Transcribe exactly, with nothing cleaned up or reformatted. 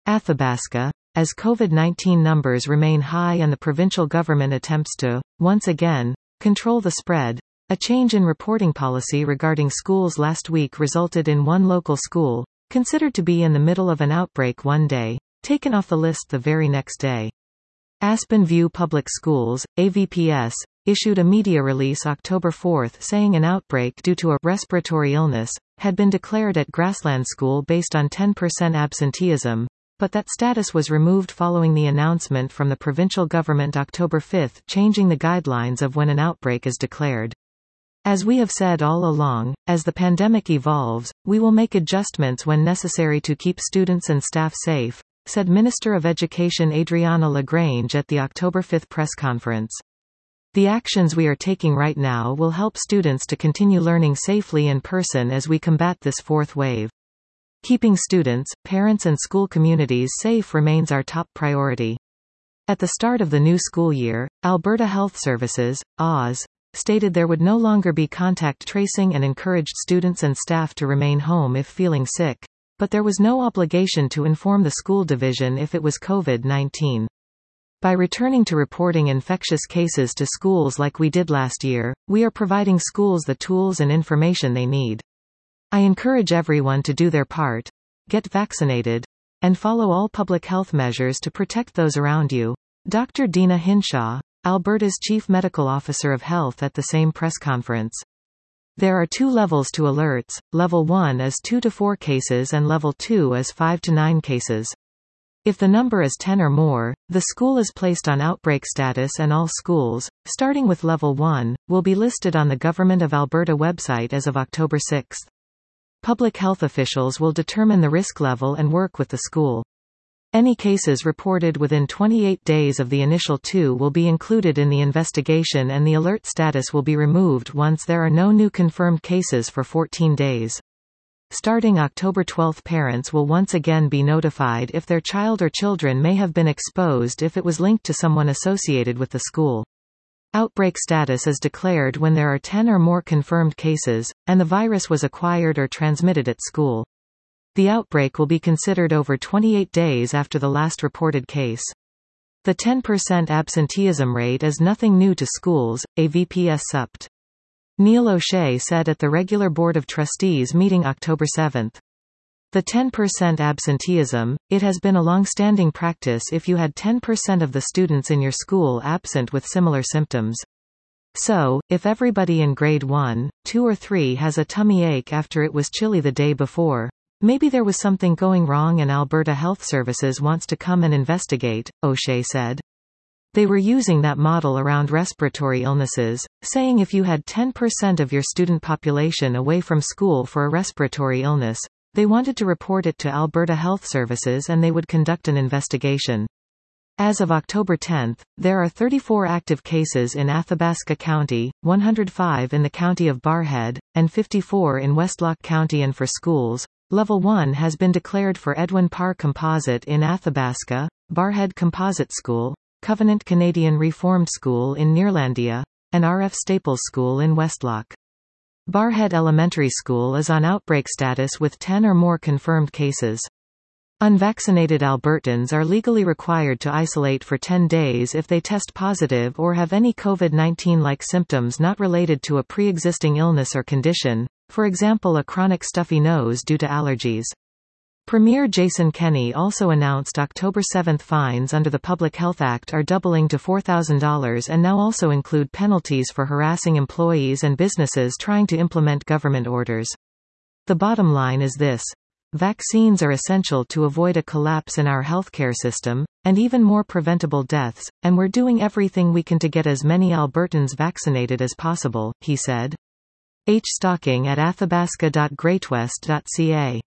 Athabasca. As COVID nineteen numbers remain high and the provincial government attempts to, once again, control the spread, a change in reporting policy regarding schools last week resulted in one local school, considered to be in the middle of an outbreak one day, taken off the list the very next day. Aspen View Public Schools, A V P S, issued a media release October fourth saying an outbreak due to a respiratory illness had been declared at Grassland School based on ten percent absenteeism, but that status was removed following the announcement from the provincial government October fifth changing the guidelines of when an outbreak is declared. As we have said all along, as the pandemic evolves, we will make adjustments when necessary to keep students and staff safe, said Minister of Education Adriana LaGrange at the October fifth press conference. The actions we are taking right now will help students to continue learning safely in person as we combat this fourth wave. Keeping students, parents and school communities safe remains our top priority. At the start of the new school year, Alberta Health Services, A H S, stated there would no longer be contact tracing and encouraged students and staff to remain home if feeling sick, but there was no obligation to inform the school division if it was COVID nineteen. By returning to reporting infectious cases to schools like we did last year, we are providing schools the tools and information they need. I encourage everyone to do their part, get vaccinated, and follow all public health measures to protect those around you. Doctor Dina Hinshaw, Alberta's Chief Medical Officer of Health at the same press conference. There are two levels to alerts, level one is two to four cases and level two is five to nine cases. If the number is ten or more, the school is placed on outbreak status and all schools, starting with level one, will be listed on the Government of Alberta website as of October sixth. Public health officials will determine the risk level and work with the school. Any cases reported within twenty-eight days of the initial two will be included in the investigation and the alert status will be removed once there are no new confirmed cases for fourteen days. Starting October twelfth, parents will once again be notified if their child or children may have been exposed if it was linked to someone associated with the school. Outbreak status is declared when there are ten or more confirmed cases, and the virus was acquired or transmitted at school. The outbreak will be considered over twenty-eight days after the last reported case. The ten percent absenteeism rate is nothing new to schools, A V P S Supt. Neil O'Shea said at the regular Board of Trustees meeting October seventh. The ten percent absenteeism, it has been a long-standing practice if you had ten percent of the students in your school absent with similar symptoms. So, if everybody in grade one, two or three has a tummy ache after it was chilly the day before, maybe there was something going wrong and Alberta Health Services wants to come and investigate, O'Shea said. They were using that model around respiratory illnesses, saying if you had ten percent of your student population away from school for a respiratory illness, they wanted to report it to Alberta Health Services and they would conduct an investigation. As of October tenth, there are thirty-four active cases in Athabasca County, one hundred five in the county of Barrhead, and fifty-four in Westlock County. And for schools, Level one has been declared for Edwin Parr Composite in Athabasca, Barrhead Composite School, Covenant Canadian Reformed School in Nearlandia, and R F Staples School in Westlock. Barrhead Elementary School is on outbreak status with ten or more confirmed cases. Unvaccinated Albertans are legally required to isolate for ten days if they test positive or have any COVID nineteen-like symptoms not related to a pre-existing illness or condition, for example a chronic stuffy nose due to allergies. Premier Jason Kenney also announced October seventh fines under the Public Health Act are doubling to four thousand dollars and now also include penalties for harassing employees and businesses trying to implement government orders. The bottom line is this. Vaccines are essential to avoid a collapse in our healthcare system, and even more preventable deaths, and we're doing everything we can to get as many Albertans vaccinated as possible, he said. H. Stocking at athabasca dot greatwest dot c a